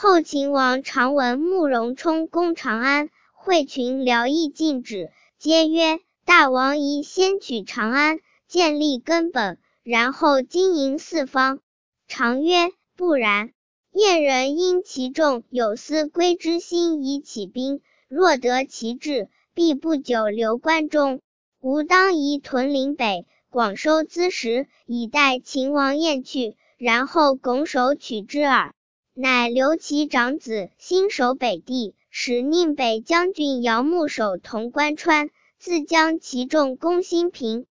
后秦王常闻慕容冲攻长安，会群僚议禁止，皆曰：大王宜先取长安，建立根本，然后经营四方。常曰：不然。燕人因其众有思归之心以起兵，若得其志，必不久留关中。吾当移屯临北，广收资食，以待秦王燕去，然后拱手取之耳。乃留其长子兴守北地，使宁北将军姚牧守潼关川，自将其众攻新平。